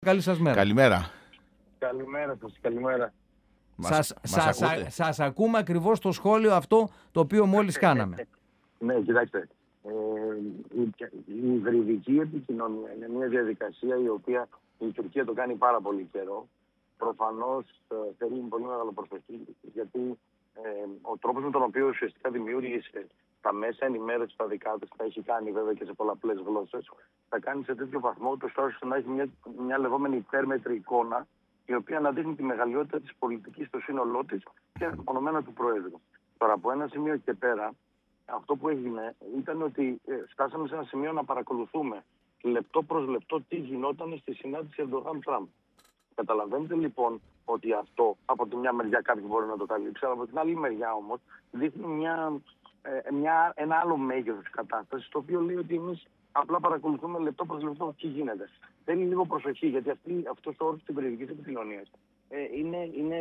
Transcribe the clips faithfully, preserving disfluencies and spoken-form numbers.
Καλή σας μέρα. Καλημέρα. Καλημέρα σας, καλημέρα. Σας, μας σας, ακούτε? σας ακούμε ακριβώς το σχόλιο αυτό το οποίο μόλις κάναμε. Ναι, κοιτάξτε. Ε, η, η υβριδική επικοινωνία είναι μια διαδικασία η οποία η Τουρκία το κάνει πάρα πολύ καιρό. Προφανώς ε, θέλει πολύ μεγάλο προσοχή, γιατί ε, ο τρόπος με τον οποίο ουσιαστικά δημιούργησε τα μέσα ενημέρωση στα δικά της, τα έχει κάνει βέβαια και σε πολλαπλές γλώσσες, θα κάνει σε τέτοιο βαθμό ώστε να έχει μια, μια λεγόμενη υπέρμετρη εικόνα, η οποία αναδείχνει τη μεγαλειότητα της πολιτικής στο σύνολό της και μονομένα του Προέδρου. Τώρα, από ένα σημείο και πέρα, αυτό που έγινε ήταν ότι ε, φτάσαμε σε ένα σημείο να παρακολουθούμε λεπτό προς λεπτό τι γινόταν στη συνάντηση Ερντογάν-Τραμπ. Καταλαβαίνετε λοιπόν ότι αυτό από τη μια μεριά κάποιοι μπορεί να το καλύψει, αλλά από την άλλη μεριά όμως δείχνει μια, ε, μια, ένα άλλο μέγεθος της κατάστασης, το οποίο λέει ότι εμείς απλά παρακολουθούμε λεπτό προς λεπτό τι γίνεται. Θέλει λίγο προσοχή, γιατί αυτή, αυτός ο όρος της υπηρετικής επικοινωνίας ε, είναι, είναι,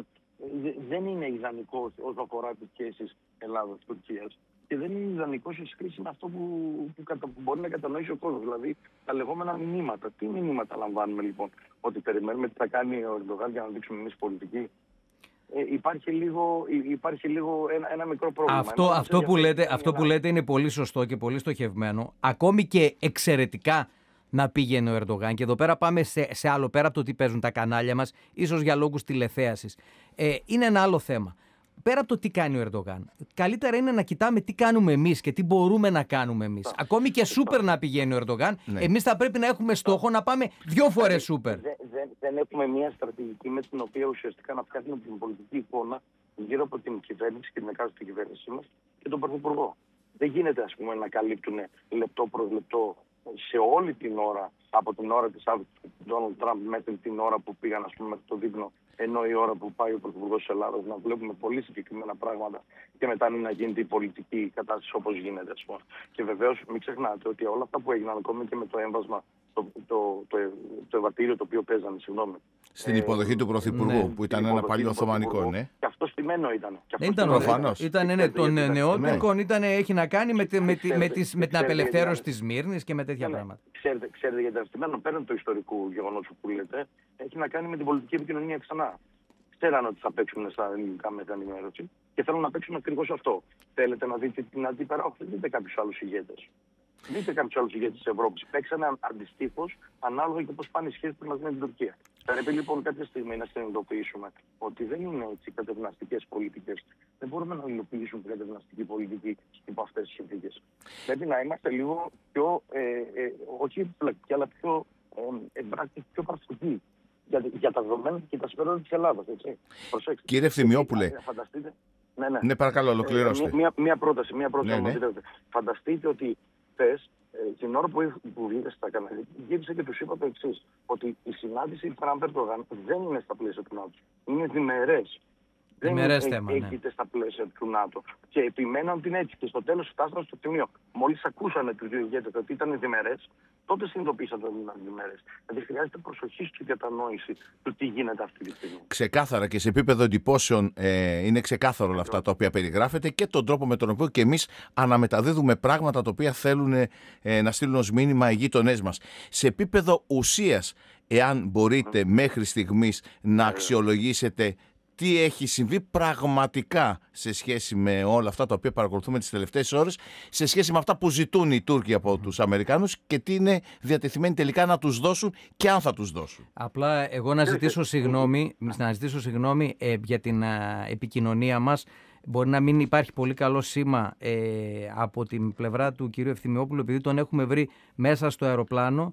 ε, δεν είναι ιδανικός όσο αφορά τις σχέσεις Ελλάδας-Τουρκίας. Και δεν είναι ιδανικό σε σχέση με αυτό που, που, κατα, που μπορεί να κατανοήσει ο κόσμος. Δηλαδή τα λεγόμενα μηνύματα. Τι μηνύματα λαμβάνουμε λοιπόν? Ότι περιμένουμε τι θα κάνει ο Ερντογάν για να δείξουμε εμείς πολιτική. Ε, υπάρχει λίγο, υπάρχει λίγο ένα, ένα μικρό πρόβλημα. Αυτό, αυτό, που λέτε, αυτό που λέτε είναι πολύ σωστό και πολύ στοχευμένο. Ακόμη και εξαιρετικά να πήγαινε ο Ερντογάν. Και εδώ πέρα πάμε σε, σε άλλο, πέρα από το τι παίζουν τα κανάλια μας, ίσως για λόγους τηλεθέασης. Ε, είναι ένα άλλο θέμα. Πέρα από το τι κάνει ο Ερντογάν, καλύτερα είναι να κοιτάμε τι κάνουμε εμείς και τι μπορούμε να κάνουμε εμείς. Ακόμη και σούπερ να πηγαίνει ο Ερντογάν, ναι. Εμείς θα πρέπει να έχουμε στόχο να πάμε δύο φορές σούπερ. Δεν, δεν, δεν έχουμε μια στρατηγική με την οποία ουσιαστικά να φτιάχνουμε την πολιτική εικόνα γύρω από την κυβέρνηση και την εκάστοτε κυβέρνησή μας και τον Πρωθυπουργό. Δεν γίνεται, ας πούμε, να καλύπτουν λεπτό προς λεπτό σε όλη την ώρα, από την ώρα της άδειας του Ντόναλντ Τραμπ μέχρι την ώρα που πήγαν, ας πούμε, μέχρι το δείπνο, ενώ η ώρα που πάει ο Πρωθυπουργός της Ελλάδας, να βλέπουμε πολύ συγκεκριμένα πράγματα και μετά να γίνεται η πολιτική κατάσταση όπως γίνεται, ας πούμε. Και βεβαίως μην ξεχνάτε ότι όλα αυτά που έγιναν, ακόμη και με το έμβασμα, το, το, το, το ευατήριο το οποίο παίζανε, συγγνώμη. Στην υποδοχή ε, του Πρωθυπουργού, ναι, που ήταν ένα παλιό Οθωμανικό, ναι. Και αυτό στημένο ήταν. Δεν ήταν προφανώς. Ήταν ναι, των νεότουρκων, έχει να κάνει με, με, με, με, με την απελευθέρωση της Σμύρνης και με τέτοια πράγματα. Ξέρετε, ξέρετε γιατί ήταν στημένο, πέραν το ιστορικού γεγονός που λέτε, έχει να κάνει με την πολιτική επικοινωνία ξανά. Ξέραν ότι θα παίξουν στα ελληνικά μέσα ενημέρωση και θέλουν να παίξουν ακριβώς αυτό. Θέλετε να δείτε την αντίπερα, δείτε κάποιους άλλους ηγέτες. Δείτε κάποιους άλλους ηγέτες της Ευρώπης. Παίξανε αντιστοίχως ανάλογα και πώς πάνε οι σχέσεις μας με την Τουρκία. Πρέπει λοιπόν κάποια στιγμή να συνειδητοποιήσουμε ότι δεν είναι έτσι κατευναστικές πολιτικές. Δεν μπορούμε να υλοποιήσουμε την κατευναστική πολιτική υπό αυτές τις συνθήκες. Πρέπει να είμαστε λίγο πιο, ε, ε, όχι επιφυλακτικοί, αλλά πιο ε, εμπράκτικοι, πιο πρακτικοί. Για, για τα δεδομένα και τα συμφέροντα της Ελλάδας, έτσι. Προσέξτε. Κύριε Ευθυμιόπουλε. Φανταστείτε. Ναι, ναι. Ναι, παρακαλώ, ολοκληρώστε. Ε, μία, μία πρόταση, μία πρόταση. Ναι, ναι. Φανταστείτε ότι χθες, ε, την ώρα που, που βγήκε στα κανάλια, γύρισε και τους είπα το εξής. Ότι η συνάντηση Τραμπ-Ερντογάν δεν είναι στα πλαίσια του ΝΑΤΟ. Είναι διμερές. Δεν έγινε στα πλαίσια του ΝΑΤΟ. Και επιμέναν την έτσι. Και στο τέλος φτάσαν στο σημείο. Μόλις ακούσανε τους δύο ηγέτες ότι ήταν διμερές, τότε συνειδητοποίησαν ότι ήταν διμερές. Δηλαδή χρειάζεται προσοχή στη διατανόηση του τι γίνεται αυτή τη στιγμή. Ξεκάθαρα και σε επίπεδο εντυπώσεων ε, είναι ξεκάθαρο όλα αυτά τα οποία περιγράφεται και τον τρόπο με τον οποίο και εμείς αναμεταδίδουμε πράγματα τα οποία θέλουν ε, να στείλουν ως μήνυμα οι γείτονές μας. Σε επίπεδο ουσίας, εάν μπορείτε mm. μέχρι στιγμής να αξιολογήσετε τι έχει συμβεί πραγματικά σε σχέση με όλα αυτά τα οποία παρακολουθούμε τις τελευταίες ώρες, σε σχέση με αυτά που ζητούν οι Τούρκοι από τους Αμερικάνους και τι είναι διατεθειμένοι τελικά να τους δώσουν και αν θα τους δώσουν. Απλά εγώ να ζητήσω συγγνώμη, να ζητήσω συγγνώμη ε, για την α, επικοινωνία μας. Μπορεί να μην υπάρχει πολύ καλό σήμα ε, από την πλευρά του κυρίου Ευθυμιόπουλου, επειδή τον έχουμε βρει μέσα στο αεροπλάνο.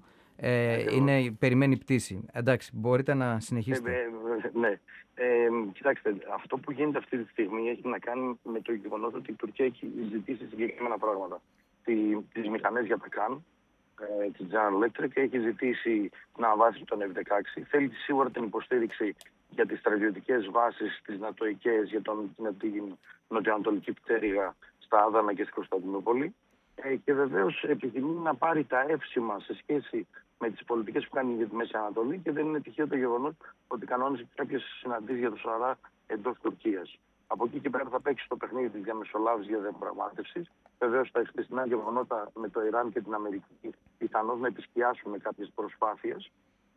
Ε, είναι, περιμένει πτήση. Εντάξει, μπορείτε να συνεχίσετε. Ε, ε, ναι. Ε, κοιτάξτε, αυτό που γίνεται αυτή τη στιγμή έχει να κάνει με το γεγονός ότι η Τουρκία έχει ζητήσει συγκεκριμένα πράγματα. Τι, τις μηχανές για τα ΚΑΝ, ε, τη General Electric, έχει ζητήσει την αναβάθμιση των εφ δεκαέξι. Θέλει σίγουρα την υποστήριξη για τις στρατιωτικές βάσεις, τις νατοικές, για τον, την νοτιοανατολική πτέρυγα στα Άδανα και στην Κωνσταντινούπολη. Ε, και βεβαίως επιθυμεί να πάρει τα εύσημα σε σχέση με τις πολιτικές που κάνει για τη Μέση Ανατολή και δεν είναι τυχαίο το γεγονός ότι κανόνισε κάποιες συναντήσεις για το Σαρά εντός Τουρκίας. Από εκεί και πέρα θα παίξει το παιχνίδι της διαμεσολάβησης για διαπραγμάτευση. Βεβαίως τα χθεσινά γεγονότα με το Ιράν και την Αμερική πιθανώς να επισκιάσουν κάποιες προσπάθειες.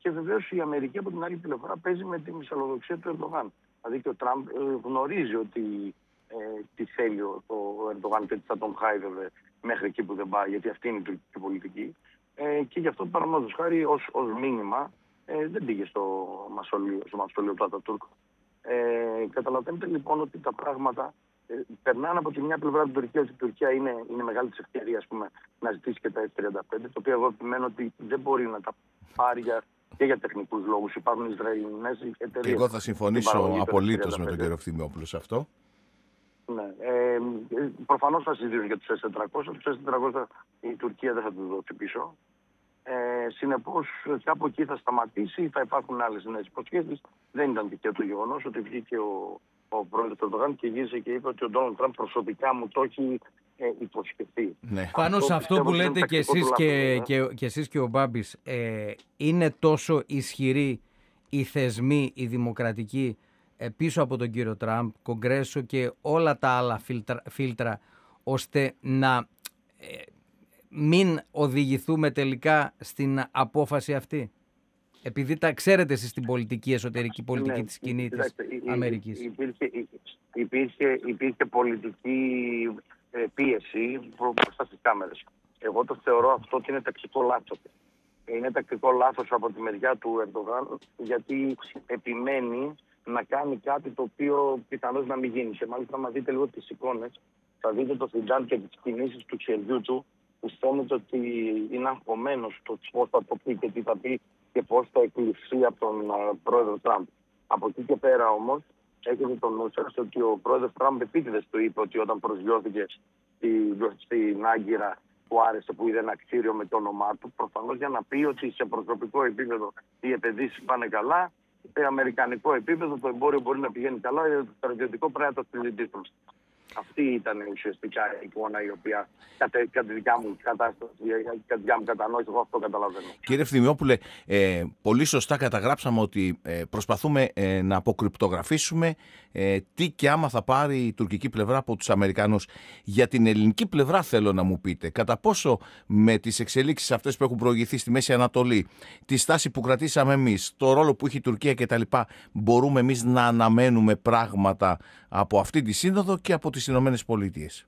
Και βεβαίως η Αμερική από την άλλη πλευρά παίζει με τη μυσαλλοδοξία του Ερντογάν. Δηλαδή και ο Τραμπ ε, γνωρίζει ότι ε, τι θέλει ο, ο Ερντογάν και τι θα τον χάιδευε μέχρι εκεί που δεν πάει, γιατί αυτή είναι η τουρκική πολιτική. Ε, και γι' αυτό παραδείγματος χάρη ως, ως μήνυμα ε, δεν πήγε στο μαυσολείο, στο μαυσολείο του Ατατούρκ. Ε, καταλαβαίνετε λοιπόν ότι τα πράγματα ε, περνάνε από τη μια πλευρά την Τουρκία, ότι η Τουρκία είναι, είναι μεγάλη της ευκαιρίας να ζητήσει και τα εφ τριάντα πέντε, το οποίο εγώ επιμένω ότι δεν μπορεί να τα πάρει για, και για τεχνικούς λόγους. Υπάρχουν Ισραηλινές εταιρείες. Και εγώ θα συμφωνήσω απολύτως με τον κύριο Ευθυμιόπουλο σε αυτό. Ναι. Ε, προφανώς θα συζητήσουν για τους ες τετρακόσια. Τους ες τετρακόσια η Τουρκία δεν θα τους δώσει πίσω. Ε, συνεπώς κάπου εκεί θα σταματήσει, θα υπάρχουν άλλες νέες υποσχέσεις. Δεν ήταν τυχαίο το γεγονός ότι βγήκε ο, ο πρόεδρος του Ερντογάν και γύρισε και είπε ότι ο Ντόναλντ Τραμπ προσωπικά μου το έχει ε, υποσχεθεί. Ναι. Πάνω σε αυτό που λέτε και εσείς και, και, και, εσείς και ο Μπάμπης, ε, είναι τόσο ισχυροί οι θεσμοί, οι δημοκρατικοί ε, πίσω από τον κύριο Τραμπ, Κογκρέσο και όλα τα άλλα φίλτρα, φίλτρα ώστε να ε, μην οδηγηθούμε τελικά στην απόφαση αυτή? Επειδή τα ξέρετε εσείς την πολιτική, εσωτερική πολιτική, ναι, της κοινή της Αμερικής. Υπήρχε, υπήρχε, υπήρχε πολιτική πίεση μπροστά στις κάμερες. Εγώ το θεωρώ αυτό ότι είναι τακτικό λάθος. Είναι τακτικό λάθος από τη μεριά του Ερντογάν, γιατί επιμένει να κάνει κάτι το οποίο πιθανώς να μην γίνει. Και μάλιστα, άμα δείτε λίγο τις εικόνες, θα δείτε το Φιντάν και τις κινήσεις του χεριού του, που φαίνεται ότι είναι αγχωμένος το πώς θα το πει και τι θα πει και πώς θα εκλειφθεί από τον uh, πρόεδρο Τραμπ. Από εκεί και πέρα όμως, έχετε τον νου σας ότι ο πρόεδρος Τραμπ επίτηδες του είπε ότι όταν προσγειώθηκε στη, στην Άγκυρα που άρεσε, που είδε ένα κτίριο με το όνομά του, προφανώς για να πει ότι σε προσωπικό επίπεδο οι επενδύσεις πάνε καλά, σε αμερικανικό επίπεδο το εμπόριο μπορεί να πηγαίνει καλά, το στρατιωτικό πρέπει να το συζητήσουμε. Αυτή ήταν ουσιαστικά η εικόνα η οποία κατά, κατά τη δικιά μου κατάσταση, κατά τη δικιά μου κατανόηση, εγώ αυτό καταλαβαίνω. Κύριε Ευθυμιόπουλε, ε, πολύ σωστά καταγράψαμε ότι ε, προσπαθούμε ε, να αποκρυπτογραφήσουμε ε, τι και άμα θα πάρει η τουρκική πλευρά από τους Αμερικανούς. Για την ελληνική πλευρά θέλω να μου πείτε, κατά πόσο με τις εξελίξεις αυτές που έχουν προηγηθεί στη Μέση Ανατολή, τη στάση που κρατήσαμε εμείς, το ρόλο που έχει η Τουρκία κτλ, μπορούμε εμείς να αναμένουμε πράγματα από αυτή τη σύνοδο και από τις Ηνωμένες Πολιτείες?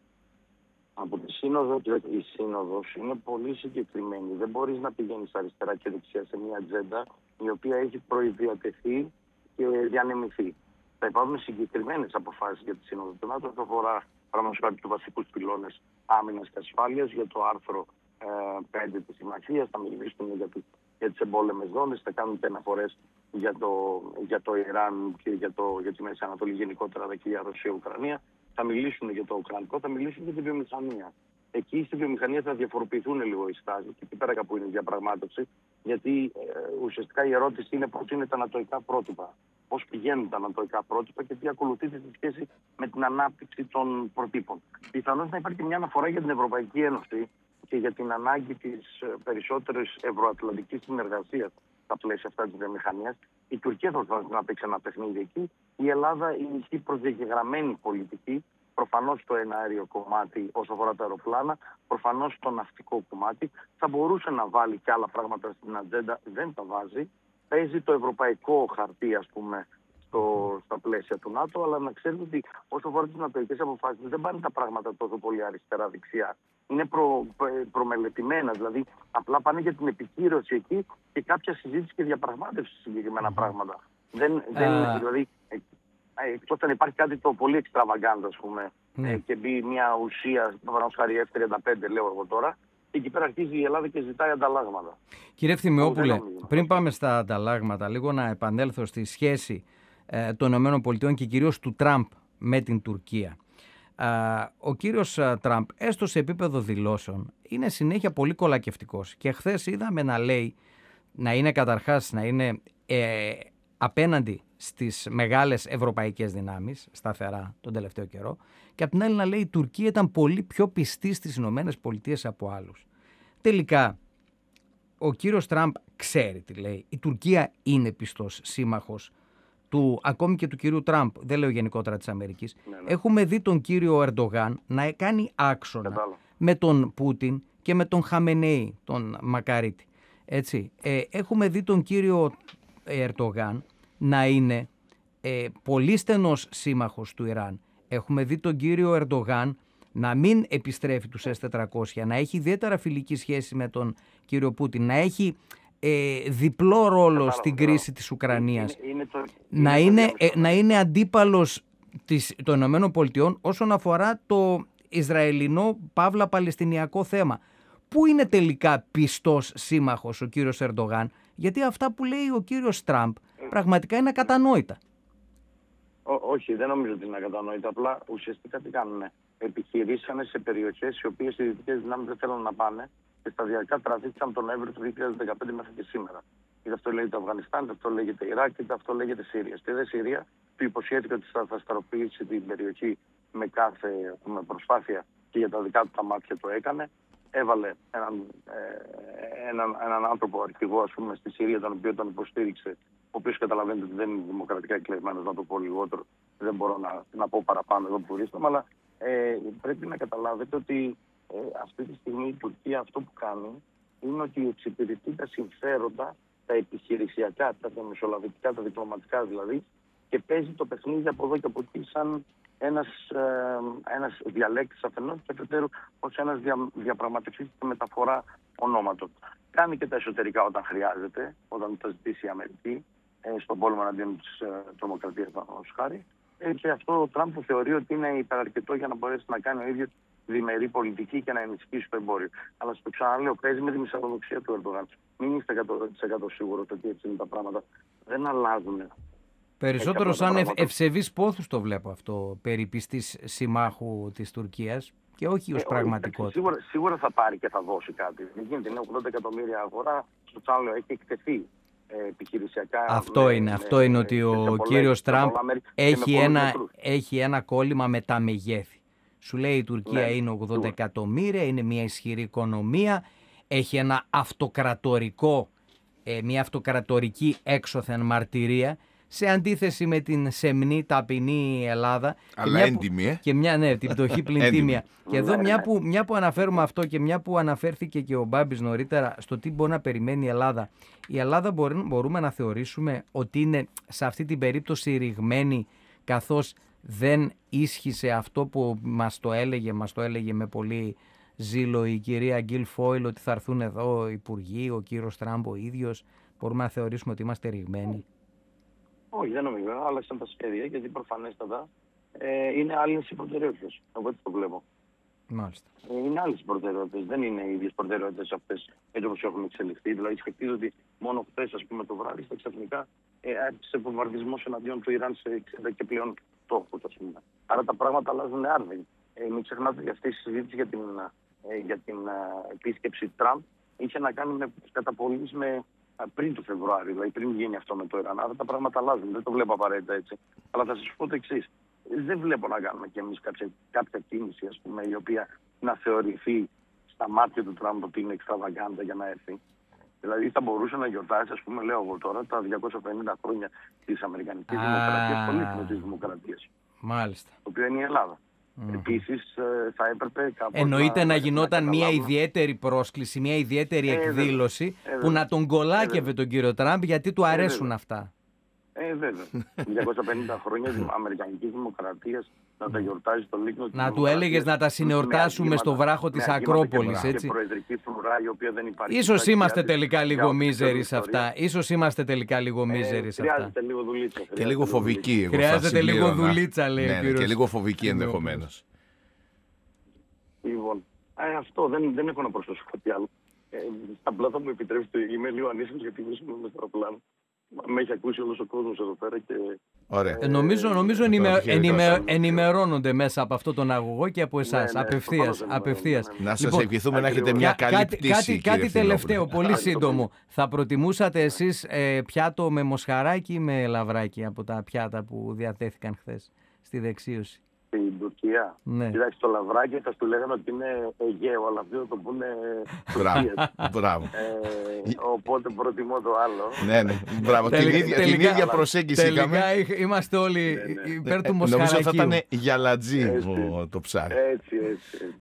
Από τη σύνοδο, η σύνοδος είναι πολύ συγκεκριμένη. Δεν μπορείς να πηγαίνεις αριστερά και δεξιά σε μια ατζέντα η οποία έχει προειδιατεθεί και διανεμηθεί. Θα υπάρχουν συγκεκριμένες αποφάσεις για τη σύνοδο. Το ΝΑΤΟ θα αφορά πραγματικά τους βασικούς πυλώνες άμυνας και ασφάλειας, για το άρθρο ε, πέντε της συμμαχίας, θα μιλήσουν για, για τις εμπόλεμες ζώνες, θα κάνουν αναφορές για το, για το Ιράν και για, το, για τη Μέση Ανατολή γενικότερα, και για Ρωσία-Ουκρανία. Θα μιλήσουν για το Ουκρανικό, θα μιλήσουν για τη βιομηχανία. Εκεί στη βιομηχανία θα διαφοροποιηθούν λίγο οι στάσεις, και εκεί πέρα κάπου είναι η διαπραγμάτευση, γιατί ε, ουσιαστικά η ερώτηση είναι πώς είναι τα ανατοϊκά πρότυπα. Πώς πηγαίνουν τα ανατοϊκά πρότυπα και τι ακολουθείται στη σχέση με την ανάπτυξη των προτύπων. Πιθανώς να υπάρχει μια αναφορά για την Ευρωπαϊκή Ένωση και για την ανάγκη της περισσότερης ευρωατλαντικής συνεργασίας στα πλαίσια αυτά της βιομηχανίας. Η Τουρκία θα προσπαθήσει να παίξει ένα παιχνίδι εκεί. Η Ελλάδα είναι προδιαγεγραμμένη πολιτική, προφανώς στο εναέριο κομμάτι όσο αφορά τα αεροπλάνα, προφανώς στο ναυτικό κομμάτι. Θα μπορούσε να βάλει και άλλα πράγματα στην ατζέντα, δεν τα βάζει. Παίζει το ευρωπαϊκό χαρτί, ας πούμε, στο, στα πλαίσια του ΝΑΤΟ, αλλά να ξέρετε ότι όσο αφορά τις νατοικές αποφάσεις δεν πάνε τα πράγματα τόσο πολύ αριστερά-δεξιά. Είναι προ, προ, προμελετημένα, δηλαδή απλά πάνε για την επικύρωση εκεί και κάποια συζήτηση και διαπραγμάτευση σε συγκεκριμένα πράγματα. Δεν, δεν είναι, δηλαδή, εκτός αν υπάρχει κάτι το πολύ εξτραβαγκάντ, ας πούμε, ναι. και μπει μια ουσία, παραδείγματος χάρη εφ τριάντα πέντε, λέω εγώ τώρα, και εκεί πέρα αρχίζει η Ελλάδα και ζητάει ανταλλάγματα. Κύριε Ευθυμιόπουλε, πριν πάμε στα ανταλλάγματα, λίγο να επανέλθω στη σχέση ε, των ΗΠΑ και κυρίως του Τραμπ με την Τουρκία. Ε, ο κύριος Τραμπ, έστω σε επίπεδο δηλώσεων, είναι συνέχεια πολύ κολακευτικός. Και χθες είδαμε να λέει, να είναι καταρχάς, να είναι ε, απέναντι στις μεγάλες ευρωπαϊκές δυνάμεις, σταθερά τον τελευταίο καιρό, και απ' την άλλη να λέει η Τουρκία ήταν πολύ πιο πιστή στις Ηνωμένες Πολιτείες από άλλους. Τελικά, ο κύριος Τραμπ ξέρει τι λέει. Η Τουρκία είναι πιστός σύμμαχος του, ακόμη και του κυρίου Τραμπ, δεν λέω γενικότερα της Αμερικής. Ναι, ναι. Έχουμε δει τον κύριο Ερντογάν να κάνει άξονα Κατάλα. με τον Πούτιν και με τον Χαμενέη, τον Μακαρίτη. Έτσι. Ε, έχουμε δει τον κύριο Ερντογάν να είναι ε, πολύ στενός σύμμαχος του Ιράν. Έχουμε δει τον κύριο Ερντογάν να μην επιστρέφει τους ες τετρακόσια, να έχει ιδιαίτερα φιλική σχέση με τον κύριο Πούτιν, να έχει ε, διπλό ρόλο Κατάλαβα, στην κρίση της Ουκρανίας, είναι, είναι το, να, είναι, είναι, ε, να είναι αντίπαλος της, των Ηνωμένων Πολιτειών όσον αφορά το Ισραηλινό παύλα Παλαιστινιακό θέμα. Πού είναι τελικά πιστός σύμμαχος ο κύριος Ερντογάν, γιατί αυτά που λέει ο κύριος Τραμπ πραγματικά είναι ακατανόητα. Ό, όχι, δεν νομίζω ότι είναι ακατανόητα. Απλά ουσιαστικά τι κάνουν. Επιχειρήσανε σε περιοχές οι οποίες οι δυτικές δυνάμεις δεν θέλουν να πάνε και σταδιακά τραβήξαν τον Νοέμβριο του δύο χιλιάδες δεκαπέντε μέχρι και σήμερα. Είτε αυτό λέγεται Αφγανιστάν, είτε αυτό λέγεται Ιράκ, είτε αυτό λέγεται Συρία. Στη δε Συρία του υποσχέθηκε ότι θα σταθεροποιήσει την περιοχή με κάθε με προσπάθεια και για τα δικά του τα μάτια το έκανε. Έβαλε έναν, ε, έναν, έναν άνθρωπο αρχηγό, ας πούμε, στη Συρία, τον οποίο τον υποστήριξε, ο οποίος καταλαβαίνετε ότι δεν είναι δημοκρατικά εκλεγμένος, να το πω λιγότερο. Δεν μπορώ να, να πω παραπάνω εδώ που βρίσκομαι, αλλά ε, πρέπει να καταλάβετε ότι ε, αυτή τη στιγμή η Τουρκία αυτό που κάνει είναι ότι εξυπηρετεί τα συμφέροντα, τα επιχειρησιακά, τα μεσολαβητικά, τα διπλωματικά δηλαδή, και παίζει το παιχνίδι από εδώ και από εκεί σαν ένας, ε, ένας διαλέκτης αφενός και αφετέρου ως ένας δια, διαπραγματευτής και μεταφορά ονόματος. Κάνει και τα εσωτερικά όταν χρειάζεται, όταν τα ζητήσει η Αμερική, ε, στον πόλεμο εναντίον της ε, τρομοκρατίας, ως χάρη. Ε, και αυτό ο Τραμπ θεωρεί ότι είναι υπεραρκετό για να μπορέσει να κάνει ο ίδιος διμερή πολιτική και να ενισχύσει το εμπόριο. Αλλά στο ξαναλέω, παίζει με τη μυσαλλοδοξία του Ερντογάν. Μην είστε εκατό τοις εκατό σίγουροι ότι έτσι είναι τα πράγματα. Δεν αλλάζουν. Περισσότερο σαν ευ, ευσεβείς πόθους το βλέπω αυτό, περί πιστής συμμάχου της Τουρκίας και όχι ως ε, πραγματικότητα. Σίγουρα, σίγουρα θα πάρει και θα δώσει κάτι. Δεν γίνεται, είναι ογδόντα εκατομμύρια αγορά, στο τσάλο έχει εκτεθεί ε, επιχειρησιακά. Αυτό με, είναι, με, αυτό με, είναι ότι ο πολλές, κύριος Τραμπ έχει ένα, έχει ένα κόλλημα με τα μεγέθη. Σου λέει η Τουρκία ναι, είναι ογδόντα σίγουρα. εκατομμύρια, είναι μια ισχυρή οικονομία, έχει ένα αυτοκρατορικό, ε, μια αυτοκρατορική έξωθεν μαρτυρία, σε αντίθεση με την σεμνή, ταπεινή Ελλάδα. Αλλά έντιμη, ε. Και μια, ναι, την πτωχή πλην τίμια. Και εδώ μια που, μια που αναφέρουμε αυτό και μια που αναφέρθηκε και ο Μπάμπης νωρίτερα στο τι μπορεί να περιμένει η Ελλάδα. Η Ελλάδα μπορεί, μπορούμε να θεωρήσουμε ότι είναι σε αυτή την περίπτωση ρηγμένη, καθώς δεν ίσχυσε αυτό που μας το έλεγε, μας το έλεγε με πολύ ζήλο η κυρία Γκίλ Φόιλ, ότι θα έρθουν εδώ υπουργοί, ο κύριος Τραμπ ο ίδιος. Μπορούμε να θεωρήσουμε ότι είμαστε ρηγμένοι. Όχι, δεν νομίζω. Άλλαξαν τα σχέδια γιατί προφανέστατα ε, είναι άλλες οι προτεραιότητες. Εγώ έτσι το βλέπω. Μάλιστα. Ε, είναι άλλες οι προτεραιότητες. Δεν είναι οι ίδιες προτεραιότητες αυτές έτσι όπως έχουν εξελιχθεί. Δηλαδή, σκεφτείτε ότι μόνο χθες, ας πούμε, το βράδυ, στα ξαφνικά ε, άρχισε βομβαρδισμός εναντίον του Ιράν σε εξήντα και πλέον τόπους, ας πούμε. Άρα τα πράγματα αλλάζουν άρδιν. Ε, μην ξεχνάτε ότι αυτή η συζήτηση για την, ε, για την ε, επίσκεψη Τραμπ είχε να κάνει με καταπολύσεις με. Πριν το Φεβρουάριο, δηλαδή πριν γίνει αυτό με το Ιράν. Άρα τα πράγματα αλλάζουν. Δεν το βλέπω απαραίτητα έτσι. Αλλά θα σας πω το εξής. Δεν βλέπω να κάνουμε κι εμείς κάποια, κάποια κίνηση, ας πούμε, η οποία να θεωρηθεί στα μάτια του Τραμπ ότι είναι εξτραβαγκάντα για να έρθει. Δηλαδή θα μπορούσε να γιορτάσει, ας πούμε, λέω εγώ τώρα, τα διακόσια πενήντα χρόνια της Αμερικανικής Δημοκρατίας, πολύτιμης της Δημοκρατίας. Μάλιστα. Το οποίο είναι η Ελλάδα. Mm-hmm. Επίσης θα έπρεπε κάπως. Εννοείται να, να γινόταν να μια ιδιαίτερη πρόσκληση, μια ιδιαίτερη ε, εκδήλωση ε, που ε, να τον κολάκευε ε, τον κύριο Τραμπ, γιατί του αρέσουν ε, αυτά. Ε, βέβαια. διακόσια πενήντα χρόνια της Αμερικανικής Δημοκρατίας να τα γιορτάζει στο Λύκνο. Να του έλεγες να τα συνεορτάσουμε στο βράχο της Ακρόπολης, έτσι. Και προεδρική φρουρά, η οποία δεν υπάρχει. Ίσως είμαστε τελικά λίγο μίζεροι σε αυτά. Ίσως είμαστε τελικά λίγο μίζεροι σε αυτά. Χρειάζεται λίγο δουλίτσα. Και λίγο φοβική. Χρειάζεται λίγο δουλίτσα, λέει ο κύριος. Και λίγο φοβική ενδεχομένως. Λοιπόν, αυτό δεν έχω να προσθέσω κάτι άλλο. Στα πλάτα μου επιτρέψετε, είμαι λίγο ανήσυχος γιατί βρίσκομαι με στο αεροπλάνο. Με έχει ακούσει όλος ο κόσμος εδώ πέρα και... Ωραία. Ε, νομίζω νομίζω ενημε, ενημε, ενημερώνονται μέσα από αυτό τον αγωγό και από εσάς, ναι, ναι, απευθείας. απευθείας. Ναι, ναι. Να σας λοιπόν, ευχηθούμε να έχετε μια καλή κάτι, πτήση. Κάτι, κάτι τελευταίο, πολύ σύντομο. Θα προτιμούσατε εσείς ε, πιάτο με μοσχαράκι ή με λαβράκι από τα πιάτα που διατέθηκαν χθες στη δεξίωση? Στην Τουρκία. Ναι. Κοιτάξτε, το λαβράκι θα του λέγανε ότι είναι Αιγαίο, αλλά αυτό το πούνε Τουρκία. Μπράβο. Ε, οπότε προτιμώ το άλλο. Ναι, ναι. Μπράβο. Την ίδια, τελικά, την ίδια προσέγγιση τελικά είχαμε. Τελικά είμαστε όλοι ναι, ναι. υπέρ του μοσχαρακίου. Νομίζω θα ήταν γυαλατζή το ψάρι. Έτσι, έτσι.